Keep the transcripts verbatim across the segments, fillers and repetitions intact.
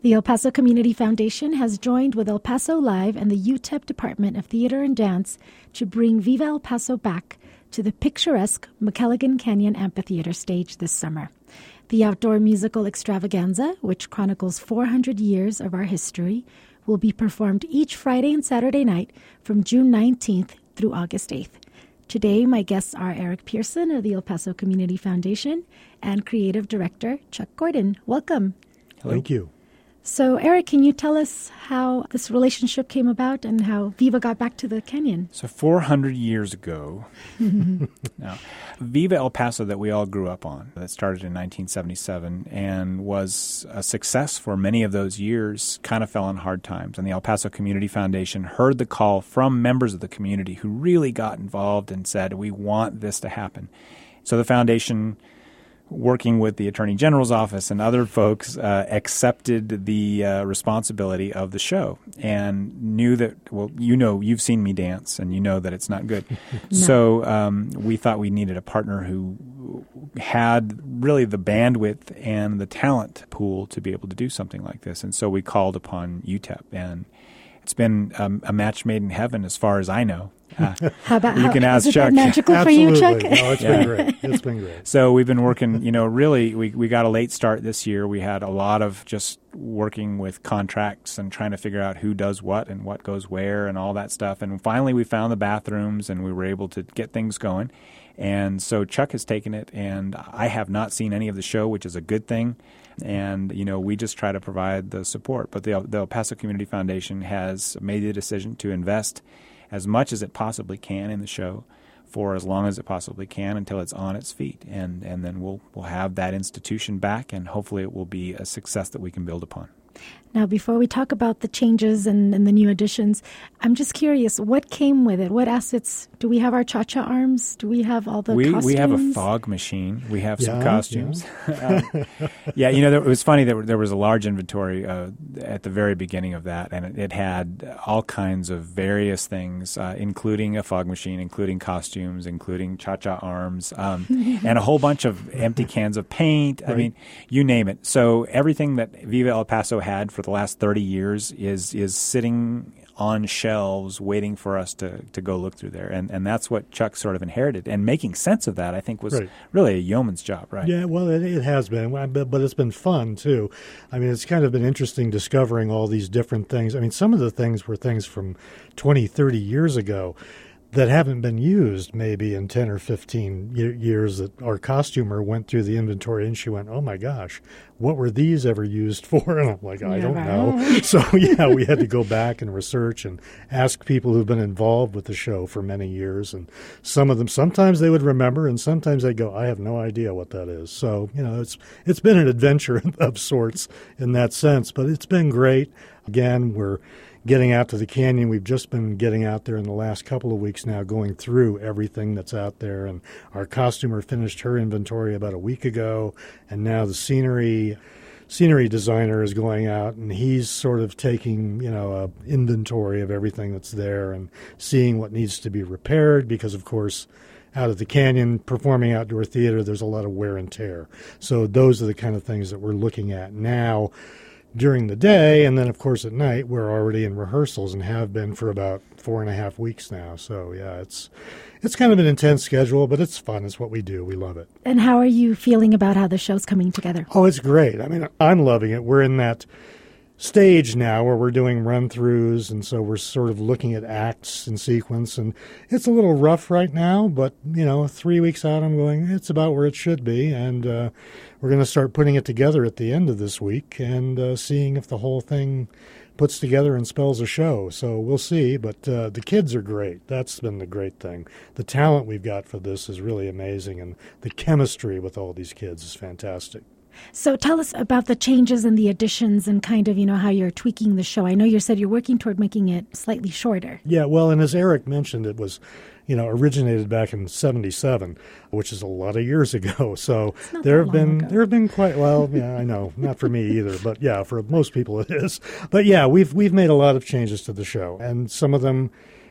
The El Paso Community Foundation has joined with El Paso Live and the U T E P Department of Theater and Dance to bring Viva El Paso back to the picturesque McElligin Canyon Amphitheater stage this summer. The outdoor musical extravaganza, which chronicles four hundred years of our history, will be performed each Friday and Saturday night from June nineteenth through August eighth. Today, my guests are Eric Pearson of the El Paso Community Foundation and Creative Director Chuck Gordon. Welcome. Hello. Thank you. So, Eric, can you tell us how this relationship came about and how Viva got back to the canyon? So four hundred years ago, now, Viva El Paso that we all grew up on, that started in nineteen seventy-seven and was a success for many of those years, kind of fell on hard times. And the El Paso Community Foundation heard the call from members of the community who really got involved and said, we want this to happen. So the foundation, working with the Attorney General's office and other folks, uh, accepted the uh, responsibility of the show and knew that, well, you know, you've seen me dance and you know that it's not good. No. So um, we thought we needed a partner who had really the bandwidth and the talent pool to be able to do something like this. And so we called upon U T E P, and it's been um, a match made in heaven as far as I know. Uh, how about you how, can ask is Chuck. That magical Absolutely. for you, Chuck? No, it's yeah. been great. It's been great. So we've been working, you know, really, we, we got a late start this year. We had a lot of just working with contracts and trying to figure out who does what and what goes where and all that stuff. And finally we found the bathrooms and we were able to get things going. And so Chuck has taken it, and I have not seen any of the show, which is a good thing. And, you know, we just try to provide the support. But the, the El Paso Community Foundation has made the decision to invest as much as it possibly can in the show for as long as it possibly can until it's on its feet. And, and then we'll, we'll have that institution back, and hopefully it will be a success that we can build upon. Now, before we talk about the changes and, and the new additions, I'm just curious, what came with it? What assets? Do we have our cha-cha arms? Do we have all the we, costumes? We have a fog machine. We have some yeah, costumes. Yeah, um, yeah you know, there, it was funny that there was a large inventory uh, at the very beginning of that, and it, it had all kinds of various things, uh, including a fog machine, including costumes, including cha-cha arms, um, and a whole bunch of empty cans of paint. Right. I mean, you name it. So everything that Viva El Paso had for the last thirty years is is sitting on shelves waiting for us to, to go look through there. And and that's what Chuck sort of inherited. And making sense of that, I think, was right. really a yeoman's job, right? Yeah, well, it, it has been, but it's been fun, too. I mean, it's kind of been interesting discovering all these different things. I mean, some of the things were things from twenty, thirty years ago that haven't been used maybe in ten or fifteen years. That our costumer went through the inventory and she went, oh my gosh, what were these ever used for? And I'm like, I don't know. So yeah, we had to go back and research and ask people who've been involved with the show for many years. And some of them, sometimes they would remember and sometimes they'd go, I have no idea what that is. So, you know, it's it's been an adventure of sorts in that sense, but it's been great. Again, we're getting out to the canyon. We've just been getting out there in the last couple of weeks now, going through everything that's out there. And our costumer finished her inventory about a week ago, and now the scenery scenery designer is going out, and he's sort of taking, you know, a inventory of everything that's there and seeing what needs to be repaired, because, of course, out at the canyon, performing outdoor theater, there's a lot of wear and tear. So those are the kind of things that we're looking at now during the day, and then, of course, at night, we're already in rehearsals and have been for about four and a half weeks now. So, yeah, it's it's kind of an intense schedule, but it's fun. It's what we do. We love it. And how are you feeling about how the show's coming together? Oh, it's great. I mean, I'm loving it. We're in that stage now where we're doing run-throughs, and so we're sort of looking at acts in sequence, and it's a little rough right now, but, you know, three weeks out, I'm going, it's about where it should be, and uh, we're going to start putting it together at the end of this week and uh, seeing if the whole thing puts together and spells a show. So we'll see, but uh, the kids are great. That's been the great thing. The talent we've got for this is really amazing, and the chemistry with all these kids is fantastic. So tell us about the changes and the additions and kind of, you know, how you're tweaking the show. I know you said you're working toward making it slightly shorter. Yeah, well, and as Eric mentioned, it was, you know, originated back in seventy-seven, which is a lot of years ago. So there have been ago. there have been quite well, yeah, I know, not for me either, but yeah, for most people it is. But yeah, we've we've made a lot of changes to the show, and some of them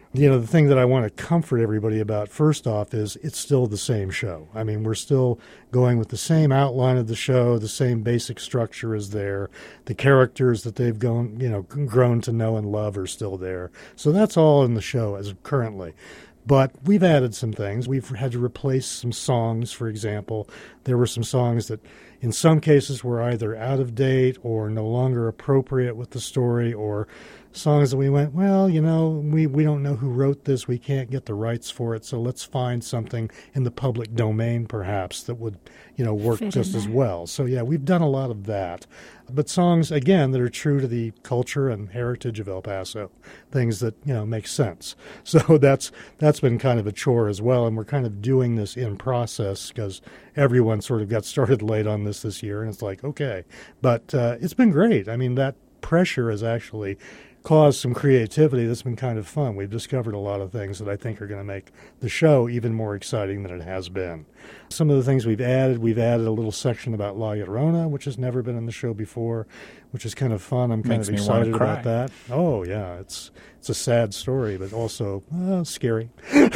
You know, the thing that I want to comfort everybody about, first off, is it's still the same show. I mean, we're still going with the same outline of the show, the same basic structure is there. The characters that they've gone, you know, grown to know and love are still there. So that's all in the show as of currently. But we've added some things. We've had to replace some songs, for example. There were some songs that in some cases were either out of date or no longer appropriate with the story, or songs that we went, well, you know, we, we don't know who wrote this. We can't get the rights for it, so let's find something in the public domain, perhaps, that would, you know, work Fit just in as there. well. So, yeah, we've done a lot of that. But songs, again, that are true to the culture and heritage of El Paso, things that, you know, make sense. So that's that's been kind of a chore as well, and we're kind of doing this in process because everyone sort of got started late on this this year, and it's like, okay. But uh, it's been great. I mean, that pressure has actually caused some creativity that's been kind of fun. We've discovered a lot of things that I think are going to make the show even more exciting than it has been. Some of the things we've added, we've added a little section about La Llorona, which has never been in the show before, which is kind of fun. I'm kind Makes of me wanna excited cry. about that. Oh, yeah, it's it's a sad story, but also uh, scary.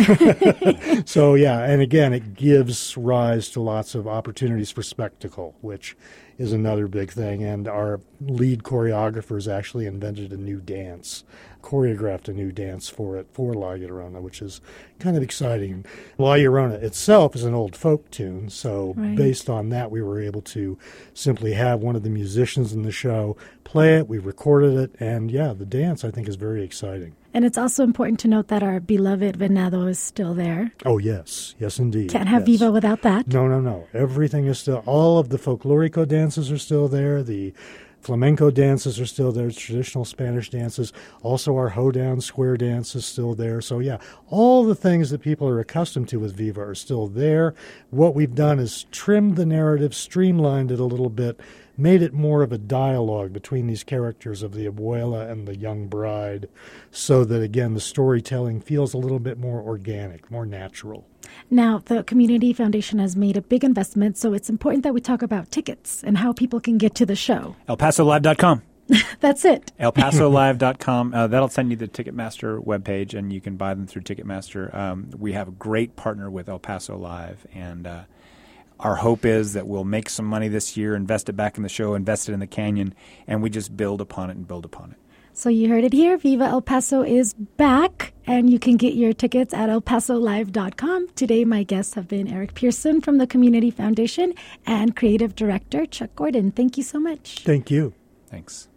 So, yeah, and again, it gives rise to lots of opportunities for spectacle, which is another big thing. And our lead choreographers actually invented a new dance, choreographed a new dance for it, for La Llorona, which is kind of exciting. La Llorona itself is an old folk tune, so Right. based on that, we were able to simply have one of the musicians in the show play it. We recorded it, and yeah, the dance, I think, is very exciting. And it's also important to note that our beloved Venado is still there. Oh, yes. Yes, indeed. Can't have yes. Viva without that. No, no, no. Everything is still, all of the folklorico dances are still there. The flamenco dances are still there, traditional Spanish dances. Also, our hoedown square dance is still there. So, yeah, all the things that people are accustomed to with Viva are still there. What we've done is trimmed the narrative, streamlined it a little bit, made it more of a dialogue between these characters of the abuela and the young bride, so that, again, the storytelling feels a little bit more organic, more natural. Now, the Community Foundation has made a big investment, so it's important that we talk about tickets and how people can get to the show. El Paso Live dot com. That's it. El Paso Live dot com. Uh, that'll send you the Ticketmaster webpage, and you can buy them through Ticketmaster. Um, we have a great partner with El Paso Live, and uh, our hope is that we'll make some money this year, invest it back in the show, invest it in the Canyon, and we just build upon it and build upon it. So you heard it here. Viva El Paso is back, and you can get your tickets at El Paso Live dot com. Today, my guests have been Eric Pearson from the Community Foundation and Creative Director Chuck Gordon. Thank you so much. Thank you. Thanks.